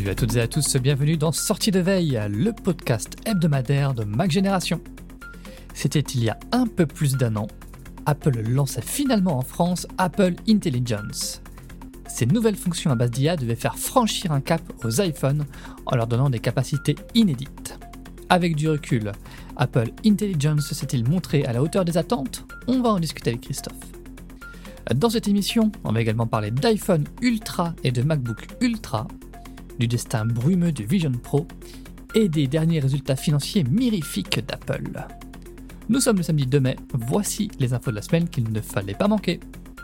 Salut à toutes et à tous, bienvenue dans Sortie de veille, le podcast hebdomadaire de Mac Génération. C'était il y a un peu plus d'un an, Apple lançait finalement en France Apple Intelligence. Ces nouvelles fonctions à base d'IA devaient faire franchir un cap aux iPhones en leur donnant des capacités inédites. Avec du recul, Apple Intelligence s'est-il montré à la hauteur des attentes ? On va en discuter avec Christophe. Dans cette émission, on va également parler d'iPhone Ultra et de MacBook Ultra, du destin brumeux du Vision Pro et des derniers résultats financiers mirifiques d'Apple. Nous sommes le samedi 2 mai, voici les infos de la semaine qu'il ne fallait pas manquer.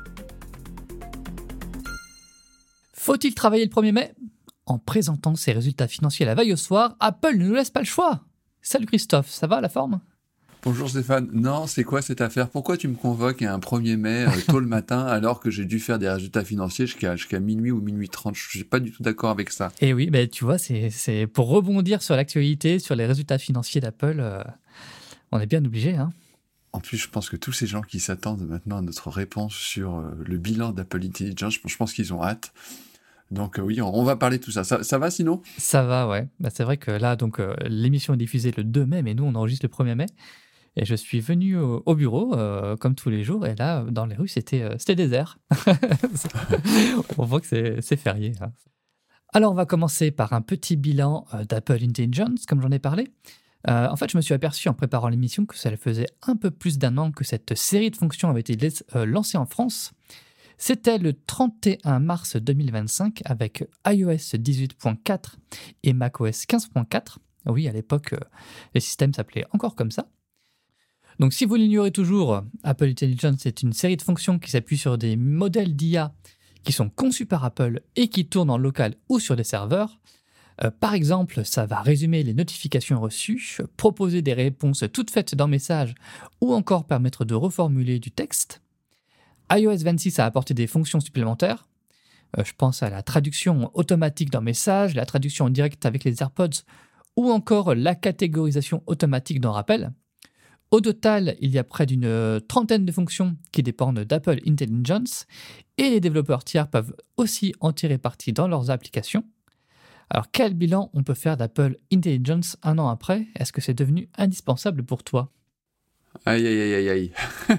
Faut-il travailler le 1er mai ? En présentant ses résultats financiers la veille au soir, Apple ne nous laisse pas le choix. Salut Christophe, ça va la forme ? Bonjour Stéphane. Non, c'est quoi cette affaire ? Pourquoi tu me convoques un 1er mai tôt le matin alors que j'ai dû faire des résultats financiers jusqu'à minuit ou minuit 30 ? Je suis pas du tout d'accord avec ça. Et oui, tu vois, c'est pour rebondir sur l'actualité, sur les résultats financiers d'Apple, on est bien obligé, hein. En plus, je pense que tous ces gens qui s'attendent maintenant à notre réponse sur le bilan d'Apple Intelligence, je pense qu'ils ont hâte. Donc oui, on va parler de tout ça. Ça va sinon ? Ça va, ouais. C'est vrai que là, l'émission est diffusée le 2 mai, mais nous, on enregistre le 1er mai. Et je suis venu au bureau, comme tous les jours, et là, dans les rues, c'était désert. On voit que c'est férié, hein. Alors, on va commencer par un petit bilan d'Apple Intelligence, comme j'en ai parlé. En fait, je me suis aperçu en préparant l'émission que ça faisait un peu plus d'un an que cette série de fonctions avait été lancée en France. C'était le 31 mars 2025 avec iOS 18.4 et macOS 15.4. Oui, à l'époque, les systèmes s'appelaient encore comme ça. Donc, si vous l'ignorez toujours, Apple Intelligence est une série de fonctions qui s'appuie sur des modèles d'IA qui sont conçus par Apple et qui tournent en local ou sur des serveurs. Par exemple, ça va résumer les notifications reçues, proposer des réponses toutes faites dans Messages ou encore permettre de reformuler du texte. iOS 26 a apporté des fonctions supplémentaires. Je pense à la traduction automatique dans Messages, la traduction en direct avec les AirPods ou encore la catégorisation automatique dans Rappel. Au total, il y a près d'une trentaine de fonctions qui dépendent d'Apple Intelligence et les développeurs tiers peuvent aussi en tirer parti dans leurs applications. Alors, quel bilan on peut faire d'Apple Intelligence un an après ? Est-ce que c'est devenu indispensable pour toi ? Aïe, aïe, aïe, aïe,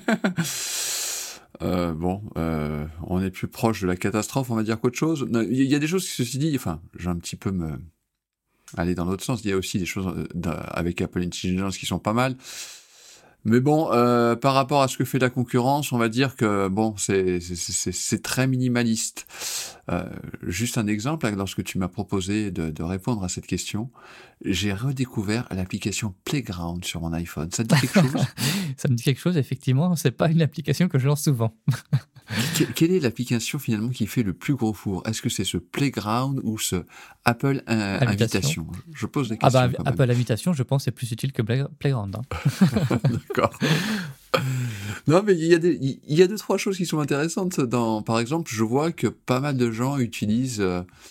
aïe. On est plus proche de la catastrophe, on va dire qu'autre chose. Il y a des choses qui, ceci dit, j'ai un petit peu aller dans l'autre sens. Il y a aussi des choses avec Apple Intelligence qui sont pas mal. Mais bon, par rapport à ce que fait la concurrence, on va dire que bon, c'est très minimaliste. Juste un exemple, lorsque tu m'as proposé de répondre à cette question, j'ai redécouvert l'application Playground sur mon iPhone. Ça te dit quelque chose ? Ça me dit quelque chose, effectivement. C'est pas une application que je lance souvent. Quelle est l'application finalement qui fait le plus gros four ? Est-ce que c'est ce Playground ou ce Apple Invitation ? Je pose des questions. Apple Invitation, je pense, c'est plus utile que Playground. Hein. D'accord. Non, mais il y a deux, trois choses qui sont intéressantes. Par exemple, je vois que pas mal de gens utilisent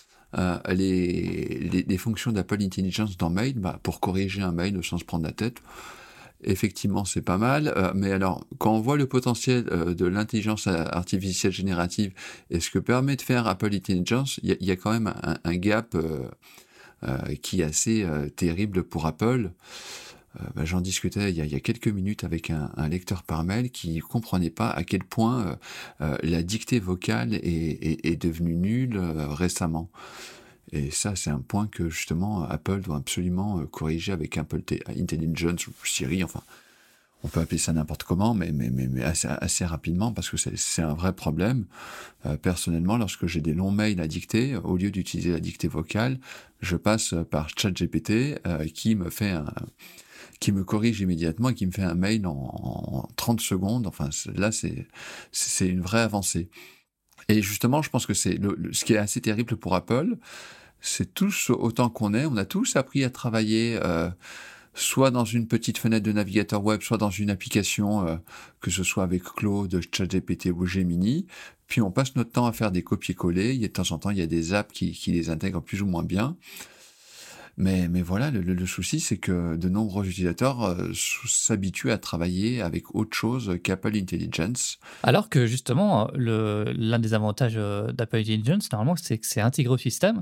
les fonctions d'Apple Intelligence dans Mail pour corriger un mail sans se prendre la tête. Effectivement, c'est pas mal. Mais alors, quand on voit le potentiel de l'intelligence artificielle générative et ce que permet de faire Apple Intelligence, il y a quand même un gap qui est assez terrible pour Apple. J'en discutais il y a quelques minutes avec un lecteur par mail qui comprenait pas à quel point la dictée vocale est devenue nulle récemment. Et ça, c'est un point que justement Apple doit absolument corriger avec Apple Intelligence ou Siri. Enfin, on peut appeler ça n'importe comment, mais assez rapidement parce que c'est un vrai problème. Personnellement, lorsque j'ai des longs mails à dicter, au lieu d'utiliser la dictée vocale, je passe par ChatGPT qui me corrige immédiatement et qui me fait un mail en 30 secondes. Enfin, là, c'est une vraie avancée. Et justement, je pense que c'est ce qui est assez terrible pour Apple, c'est tous, autant qu'on est, on a tous appris à travailler soit dans une petite fenêtre de navigateur web, soit dans une application, que ce soit avec Claude, ChatGPT ou Gemini, puis on passe notre temps à faire des copier-coller. De temps en temps, il y a des apps qui les intègrent plus ou moins bien. Mais voilà, le souci, c'est que de nombreux utilisateurs s'habituent à travailler avec autre chose qu'Apple Intelligence. Alors que justement, l'un des avantages d'Apple Intelligence, normalement, c'est que c'est intégré au système.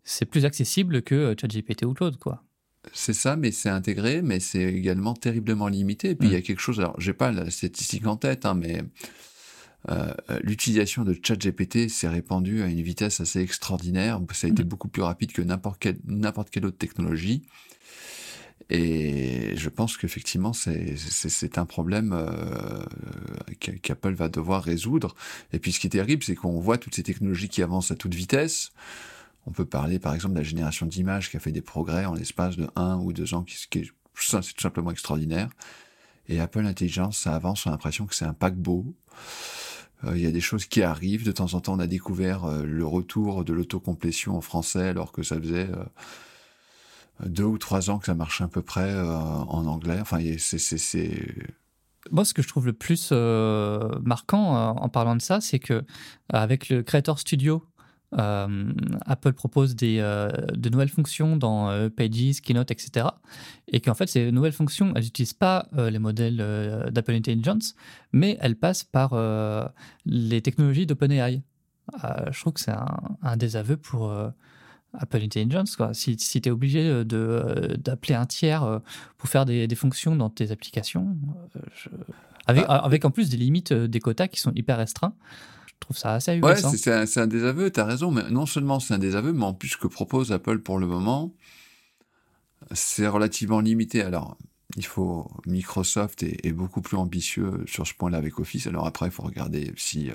c'est plus accessible que ChatGPT ou Claude, quoi. C'est ça, mais c'est intégré, mais c'est également terriblement limité. Et puis il y a quelque chose, alors j'ai pas la statistique en tête, hein, mais l'utilisation de ChatGPT s'est répandue à une vitesse assez extraordinaire. Ça a été beaucoup plus rapide que n'importe quelle autre technologie. Et je pense qu'effectivement, c'est un problème qu'Apple va devoir résoudre. Et puis ce qui est terrible, c'est qu'on voit toutes ces technologies qui avancent à toute vitesse. On peut parler par exemple de la génération d'images qui a fait des progrès en l'espace de 1 ou 2 ans, ça c'est tout simplement extraordinaire. Et Apple Intelligence, ça avance, on a l'impression que c'est un paquebot. Il y a des choses qui arrivent. De temps en temps, on a découvert le retour de l'autocomplétion en français, alors que ça faisait 2 ou 3 ans que ça marchait à peu près en anglais. Enfin, Moi, ce que je trouve le plus marquant en parlant de ça, c'est que avec le Creator Studio, Apple propose de nouvelles fonctions dans Pages, Keynote, etc. Et qu'en fait, ces nouvelles fonctions, elles n'utilisent pas les modèles d'Apple Intelligence, mais elles passent par les technologies d'OpenAI. Je trouve que c'est un désaveu pour Apple Intelligence, quoi. Si tu es obligé d'appeler un tiers pour faire des fonctions dans tes applications, avec en plus des limites, des quotas qui sont hyper restreints, je trouve ça assez ahurissant. Ouais, c'est un désaveu, t'as raison, mais non seulement c'est un désaveu, mais en plus ce que propose Apple pour le moment, c'est relativement limité. Alors, Microsoft est beaucoup plus ambitieux sur ce point-là avec Office. Alors après, il faut regarder si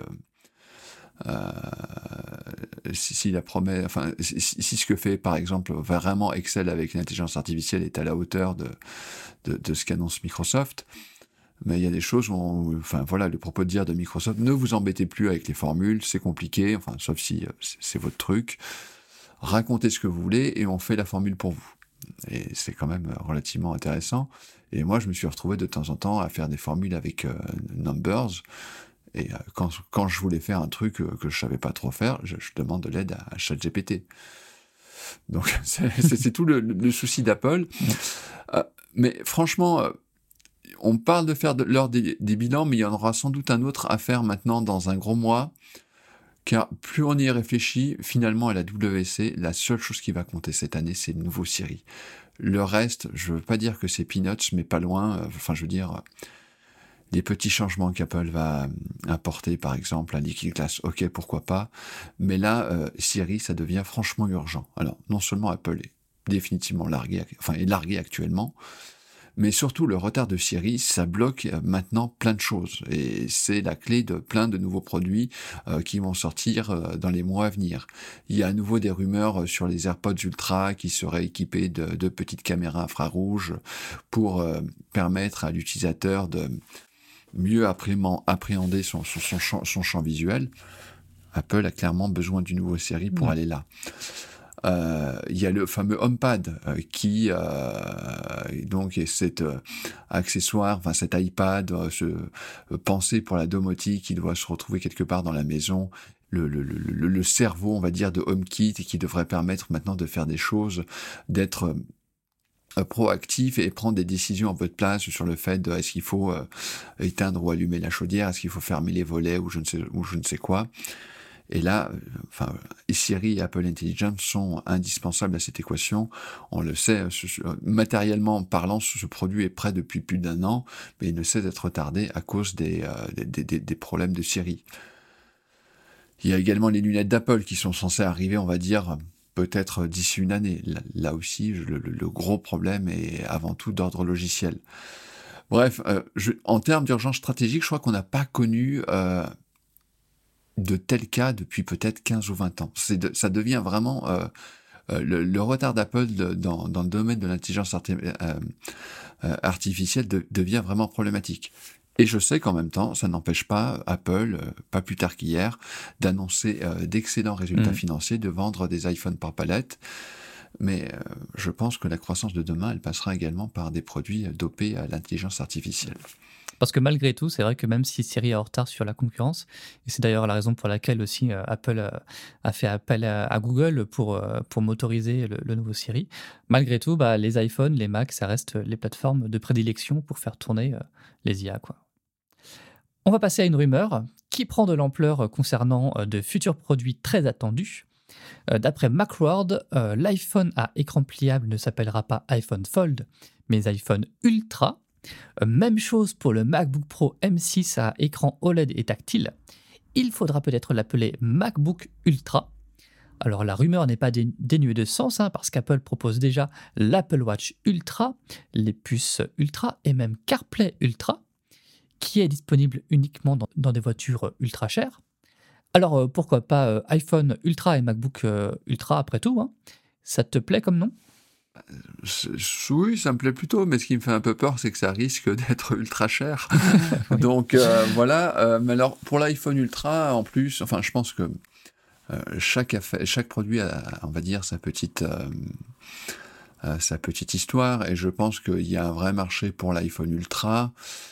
la promesse, enfin, si ce que fait par exemple vraiment Excel avec l'intelligence artificielle est à la hauteur de ce qu'annonce Microsoft. Mais il y a des choses où, enfin voilà, le propos de dire de Microsoft, ne vous embêtez plus avec les formules, c'est compliqué, enfin, sauf si c'est votre truc. Racontez ce que vous voulez et on fait la formule pour vous. Et c'est quand même relativement intéressant. Et moi, je me suis retrouvé de temps en temps à faire des formules avec Numbers. Et quand je voulais faire un truc que je savais pas trop faire, je demande de l'aide à ChatGPT. Donc, c'est tout le souci d'Apple. Mais franchement, on parle de faire l'heure des bilans, mais il y en aura sans doute un autre à faire maintenant dans un gros mois, car plus on y réfléchit, finalement à la WC, la seule chose qui va compter cette année, c'est le nouveau Siri. Le reste, je veux pas dire que c'est peanuts, mais pas loin. Enfin, je veux dire, les petits changements qu'Apple va apporter, par exemple, un liquid glass, ok, pourquoi pas. Mais là, Siri, ça devient franchement urgent. Alors, non seulement Apple est définitivement largué actuellement, mais surtout, le retard de Siri, ça bloque maintenant plein de choses. Et c'est la clé de plein de nouveaux produits qui vont sortir dans les mois à venir. Il y a à nouveau des rumeurs sur les AirPods Ultra qui seraient équipés de petites caméras infrarouges pour permettre à l'utilisateur de mieux appréhender son champ visuel. Apple a clairement besoin du nouveau Siri pour aller là. Il y a le fameux HomePad qui donc est cet accessoire, enfin cet iPad pensé pour la domotique qui doit se retrouver quelque part dans la maison, le cerveau on va dire de HomeKit et qui devrait permettre maintenant de faire des choses, d'être proactif et prendre des décisions à votre place sur le fait de est-ce qu'il faut éteindre ou allumer la chaudière, est-ce qu'il faut fermer les volets ou je ne sais quoi. Et là, Siri et Apple Intelligence sont indispensables à cette équation. On le sait, matériellement parlant, ce produit est prêt depuis plus d'1 an, mais il ne cesse d'être retardé à cause des problèmes de Siri. Il y a également les lunettes d'Apple qui sont censées arriver, on va dire, peut-être d'ici une année. Là aussi, le gros problème est avant tout d'ordre logiciel. Bref, en termes d'urgence stratégique, je crois qu'on n'a pas connu de tels cas depuis peut-être 15 ou 20 ans. Ça devient vraiment... le retard d'Apple dans le domaine de l'intelligence artificielle devient vraiment problématique. Et je sais qu'en même temps, ça n'empêche pas Apple, pas plus tard qu'hier, d'annoncer d'excellents résultats financiers, de vendre des iPhones par palette. Mais je pense que la croissance de demain, elle passera également par des produits dopés à l'intelligence artificielle. Parce que malgré tout, c'est vrai que même si Siri est en retard sur la concurrence, et c'est d'ailleurs la raison pour laquelle aussi Apple a fait appel à Google pour motoriser le nouveau Siri, malgré tout, les iPhones, les Macs, ça reste les plateformes de prédilection pour faire tourner les IA, quoi. On va passer à une rumeur qui prend de l'ampleur concernant de futurs produits très attendus. D'après Macworld, l'iPhone à écran pliable ne s'appellera pas iPhone Fold, mais iPhone Ultra. Même chose pour le MacBook Pro M6 à écran OLED et tactile. Il faudra peut-être l'appeler MacBook Ultra. Alors la rumeur n'est pas dénuée de sens, parce qu'Apple propose déjà l'Apple Watch Ultra, les puces Ultra et même CarPlay Ultra, qui est disponible uniquement dans des voitures ultra chères. Alors pourquoi pas iPhone Ultra et MacBook Ultra après tout, Ça te plaît comme nom ? Oui, ça me plaît plutôt, mais ce qui me fait un peu peur, c'est que ça risque d'être ultra cher. Oui. Donc voilà. Mais alors pour l'iPhone Ultra, en plus, enfin, je pense que chaque produit a, on va dire, sa petite histoire, et je pense qu'il y a un vrai marché pour l'iPhone Ultra.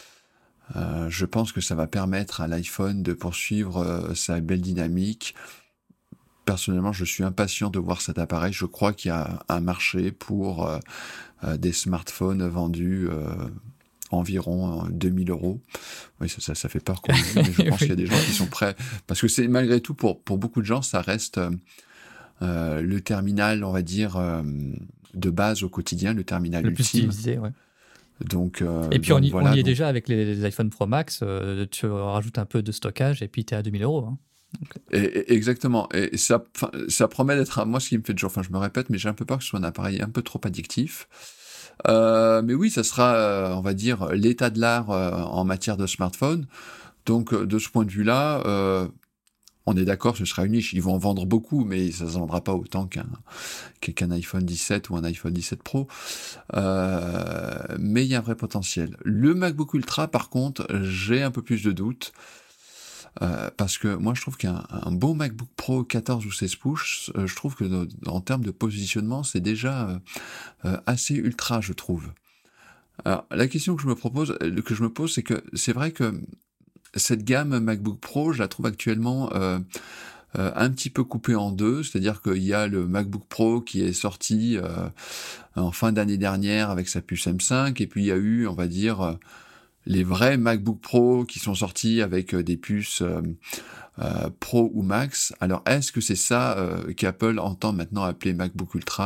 Je pense que ça va permettre à l'iPhone de poursuivre sa belle dynamique. Personnellement, je suis impatient de voir cet appareil. Je crois qu'il y a un marché pour des smartphones vendus environ 2000 €. Oui, ça fait peur qu'on le dise, mais je pense qu'il y a des gens qui sont prêts. Parce que c'est malgré tout, pour beaucoup de gens, ça reste le terminal, on va dire, de base au quotidien, le terminal Le plus ultime. utilisé, ouais. Donc, et puis on y voilà, est déjà avec les iPhone Pro Max, tu rajoutes un peu de stockage et puis tu es à 2000 €. Exactement. Et ça promet d'être, moi, ce qui me fait toujours, enfin, je me répète, mais j'ai un peu peur que ce soit un appareil un peu trop addictif. Mais oui, ça sera, on va dire, l'état de l'art en matière de smartphone. Donc, de ce point de vue-là, on est d'accord, ce sera une niche. Ils vont en vendre beaucoup, mais ça ne se vendra pas autant qu'un iPhone 17 ou un iPhone 17 Pro. Mais il y a un vrai potentiel. Le MacBook Ultra, par contre, j'ai un peu plus de doutes. Parce que moi je trouve qu'un bon MacBook Pro 14 ou 16 pouces, je trouve que en termes de positionnement, c'est déjà assez ultra, je trouve. Alors la question que je me pose, c'est que c'est vrai que cette gamme MacBook Pro, je la trouve actuellement un petit peu coupée en deux, c'est-à-dire qu'il y a le MacBook Pro qui est sorti en fin d'année dernière avec sa puce M5, et puis il y a eu, on va dire, les vrais MacBook Pro qui sont sortis avec des puces Pro ou Max. Alors, est-ce que c'est ça qu'Apple entend maintenant appeler MacBook Ultra ?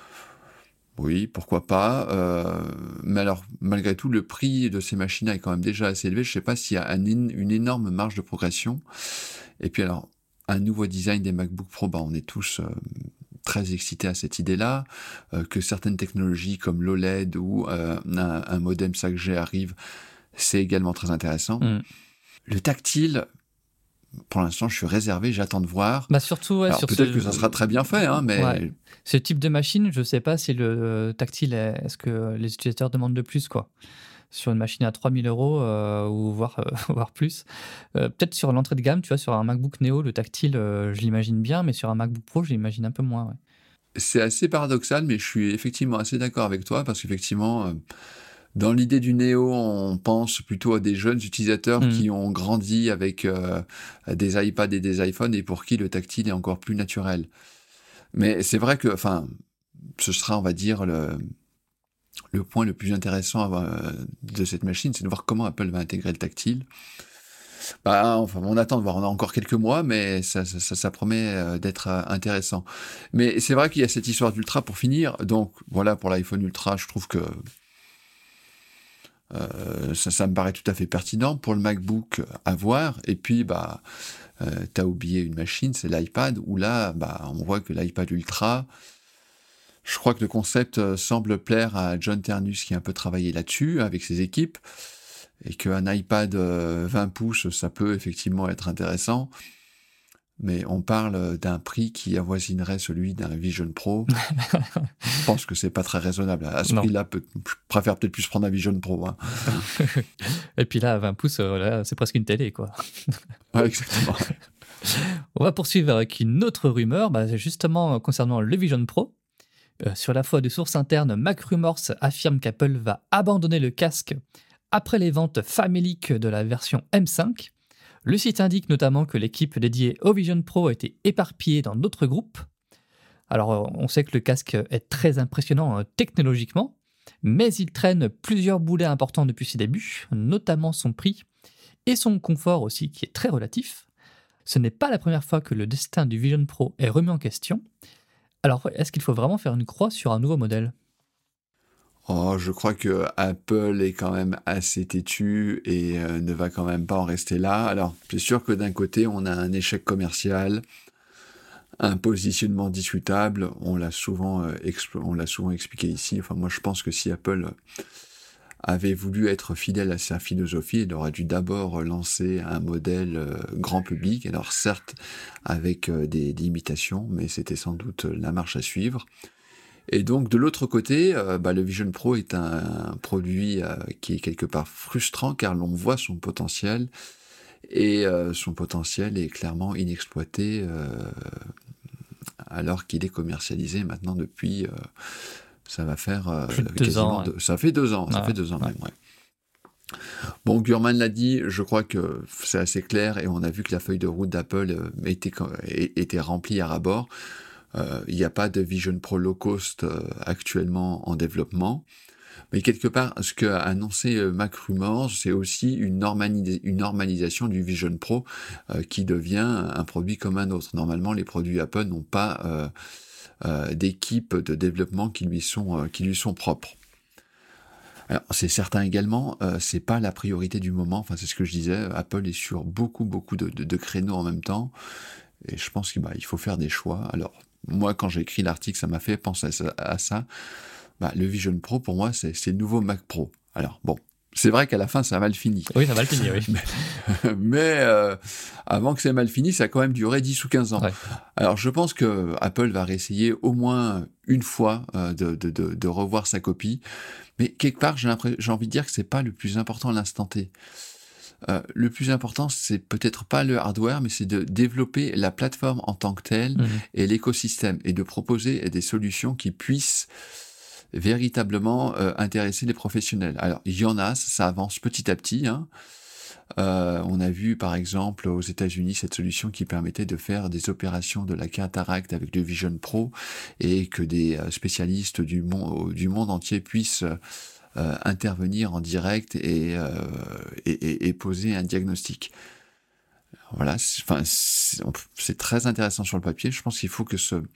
Oui, pourquoi pas. Mais alors, malgré tout, le prix de ces machines est quand même déjà assez élevé. Je ne sais pas s'il y a une énorme marge de progression. Et puis alors, un nouveau design des MacBook Pro, on est tous très excités à cette idée-là. Que certaines technologies comme l'OLED ou un modem 5G arrivent, c'est également très intéressant. Le tactile, pour l'instant, je suis réservé, j'attends de voir. Surtout, alors, peut-être que ça sera très bien fait, mais... Ouais. Ce type de machine, je ne sais pas si le tactile, est-ce que les utilisateurs demandent de plus, quoi. Sur une machine à 3000 € ou voire plus. Peut-être sur l'entrée de gamme, tu vois, sur un MacBook Neo, le tactile, je l'imagine bien, mais sur un MacBook Pro, je l'imagine un peu moins. Ouais. C'est assez paradoxal, mais je suis effectivement assez d'accord avec toi, parce qu'effectivement... dans l'idée du Neo, on pense plutôt à des jeunes utilisateurs qui ont grandi avec des iPads et des iPhones et pour qui le tactile est encore plus naturel. Mais c'est vrai que, ce sera, on va dire, le point le plus intéressant de cette machine, c'est de voir comment Apple va intégrer le tactile. On attend de voir, on a encore quelques mois, mais ça promet d'être intéressant. Mais c'est vrai qu'il y a cette histoire d'Ultra pour finir. Donc voilà, pour l'iPhone Ultra, je trouve que ça me paraît tout à fait pertinent. Pour le MacBook, à voir. Et puis, t'as oublié une machine, c'est l'iPad, où là, on voit que l'iPad Ultra, je crois que le concept semble plaire à John Ternus, qui a un peu travaillé là-dessus, avec ses équipes, et qu'un iPad 20 pouces, ça peut effectivement être intéressant. Mais on parle d'un prix qui avoisinerait celui d'un Vision Pro. Je pense que c'est pas très raisonnable. À ce prix-là, je préfère peut-être plus prendre un Vision Pro. Et puis là, à 20 pouces, c'est presque une télé, quoi. Ouais, exactement. On va poursuivre avec une autre rumeur, justement concernant le Vision Pro. Sur la foi de sources internes, MacRumors affirme qu'Apple va abandonner le casque après les ventes faméliques de la version M5. Le site indique notamment que l'équipe dédiée au Vision Pro a été éparpillée dans d'autres groupes. Alors, on sait que le casque est très impressionnant technologiquement, mais il traîne plusieurs boulets importants depuis ses débuts, notamment son prix et son confort aussi, qui est très relatif. Ce n'est pas la première fois que le destin du Vision Pro est remis en question. Alors, est-ce qu'il faut vraiment faire une croix sur un nouveau modèle ? Oh, je crois que Apple est quand même assez têtu et ne va quand même pas en rester là. Alors, c'est sûr que d'un côté, on a un échec commercial, un positionnement discutable. On l'a souvent expliqué ici. Enfin, moi, je pense que si Apple avait voulu être fidèle à sa philosophie, il aurait dû d'abord lancer un modèle grand public. Alors, certes, avec des limitations, mais c'était sans doute la marche à suivre. Et donc, de l'autre côté, le Vision Pro est un produit qui est quelque part frustrant car l'on voit son potentiel et son potentiel est clairement inexploité alors qu'il est commercialisé maintenant depuis, ça va faire Plus de 2 quasiment, ans. Ouais. ça fait 2 ans, ça fait 2 ans même, ouais. Bon, Gurman l'a dit, je crois que c'est assez clair et on a vu que la feuille de route d'Apple était remplie à ras-bord. Il n'y a pas de Vision Pro low cost actuellement en développement. Mais quelque part, ce qu'a annoncé MacRumors, c'est aussi une normalisation du Vision Pro qui devient un produit comme un autre. Normalement, les produits Apple n'ont pas d'équipe de développement qui lui sont propres. Alors, c'est certain également, c'est pas la priorité du moment. Enfin, c'est ce que je disais. Apple est sur beaucoup de créneaux en même temps. Et je pense qu'il faut faire des choix. Alors, moi, quand j'ai écrit l'article, ça m'a fait penser à ça. Le Vision Pro, pour moi, c'est le nouveau Mac Pro. Alors, bon, c'est vrai qu'à la fin, ça a mal fini. Oui, ça a mal fini, oui. Mais avant que ça ait mal fini, ça a quand même duré 10 ou 15 ans. Ouais. Alors, je pense que Apple va réessayer au moins une fois de revoir sa copie. Mais quelque part, j'ai envie de dire que c'est pas le plus important à l'instant T. Le plus important, c'est peut-être pas le hardware, mais c'est de développer la plateforme en tant que telle et l'écosystème, et de proposer des solutions qui puissent véritablement intéresser les professionnels. Alors, il y en a, ça avance petit à petit. On a vu, par exemple, aux États-Unis, cette solution qui permettait de faire des opérations de la cataracte avec le Vision Pro et que des spécialistes du monde entier puissent intervenir en direct et poser un diagnostic. Voilà, c'est très intéressant sur le papier. Je pense qu'il faut que ce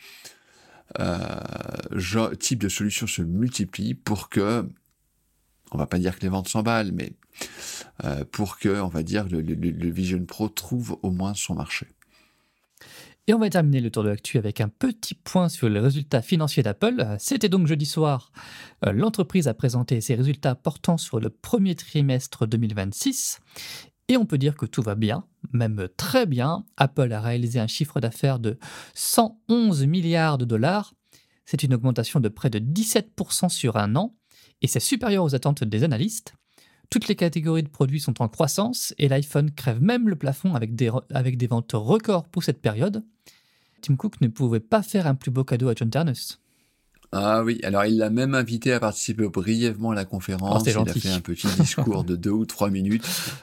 type de solution se multiplie pour que, on va pas dire que les ventes s'emballent, mais pour que, on va dire, le Vision Pro trouve au moins son marché. Et on va terminer le tour de l'actu avec un petit point sur les résultats financiers d'Apple. C'était donc jeudi soir. L'entreprise a présenté ses résultats portant sur le premier trimestre 2026. Et on peut dire que tout va bien, même très bien. Apple a réalisé un chiffre d'affaires de 111 milliards de dollars. C'est une augmentation de près de 17% sur un an. Et c'est supérieur aux attentes des analystes. Toutes les catégories de produits sont en croissance et l'iPhone crève même le plafond avec des ventes records pour cette période. Tim Cook ne pouvait pas faire un plus beau cadeau à John Ternus. Ah oui, alors il l'a même invité à participer brièvement à la conférence. C'est il a gentil. fait un petit discours de 2 ou 3 minutes.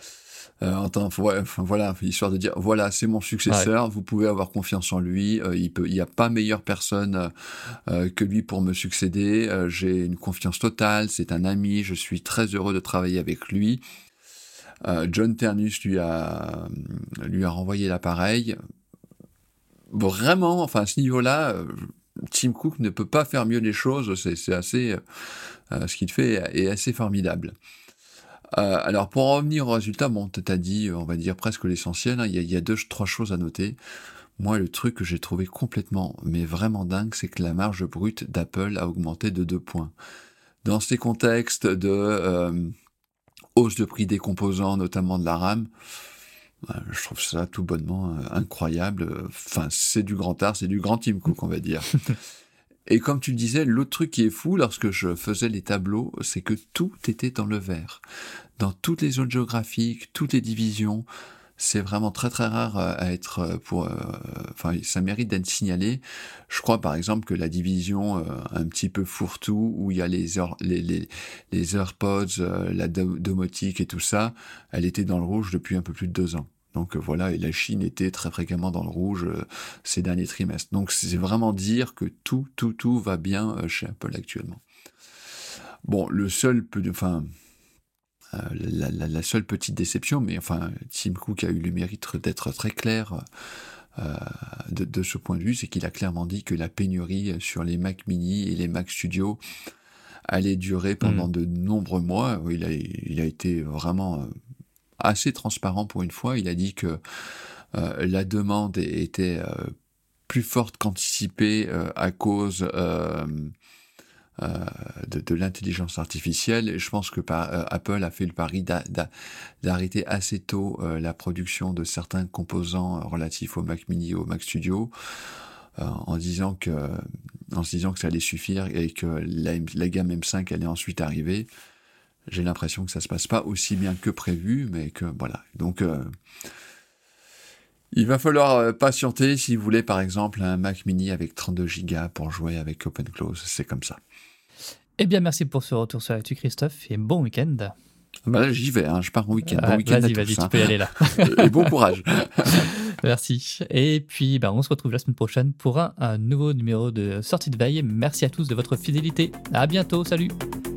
Voilà, histoire de dire, voilà, c'est mon successeur, vous pouvez avoir confiance en lui, il n'y a pas meilleure personne que lui pour me succéder, j'ai une confiance totale, c'est un ami, je suis très heureux de travailler avec lui. John Ternus lui a renvoyé l'appareil. Vraiment, enfin, à ce niveau-là, Tim Cook ne peut pas faire mieux les choses, c'est assez, ce qu'il fait est assez formidable. Alors, pour en revenir au résultat, bon, t'as dit, on va dire presque l'essentiel, il y a 2-3 choses à noter. Moi, le truc que j'ai trouvé complètement, mais vraiment dingue, c'est que la marge brute d'Apple a augmenté de 2 points. Dans ces contextes de hausse de prix des composants, notamment de la RAM, je trouve ça tout bonnement incroyable. Enfin, c'est du grand art, c'est du grand Tim Cook, on va dire. Et comme tu le disais, l'autre truc qui est fou lorsque je faisais les tableaux, c'est que tout était dans le vert. Dans toutes les zones géographiques, toutes les divisions, c'est vraiment très très rare à être ça mérite d'être signalé. Je crois par exemple que la division un petit peu fourre-tout où il y a les AirPods, la domotique et tout ça, elle était dans le rouge depuis un peu plus de 2 ans. Donc voilà, et la Chine était très fréquemment dans le rouge ces derniers trimestres. Donc c'est vraiment dire que tout va bien chez Apple actuellement. Bon, le seul La seule petite déception, mais enfin, Tim Cook a eu le mérite d'être très clair de ce point de vue, c'est qu'il a clairement dit que la pénurie sur les Mac Mini et les Mac Studio allait durer pendant de nombreux mois. Il a été vraiment assez transparent pour une fois. Il a dit que la demande était plus forte qu'anticipée à cause de l'intelligence artificielle, et je pense que Apple a fait le pari d'arrêter assez tôt la production de certains composants relatifs au Mac Mini et au Mac Studio, en se disant que ça allait suffire et que la gamme M5 allait ensuite arriver. J'ai l'impression que ça se passe pas aussi bien que prévu, mais que voilà. Donc il va falloir patienter si vous voulez par exemple un Mac Mini avec 32 Go pour jouer avec OpenClose, c'est comme ça. Eh bien, merci pour ce retour sur l'actu, Christophe, et bon week-end. Bah là, j'y vais, je pars en week-end. Bon week-end à tous. Vas-y, tu peux y aller là. Et bon courage. Merci. Et puis, on se retrouve la semaine prochaine pour un nouveau numéro de Sortie de Veille. Merci à tous de votre fidélité. À bientôt. Salut.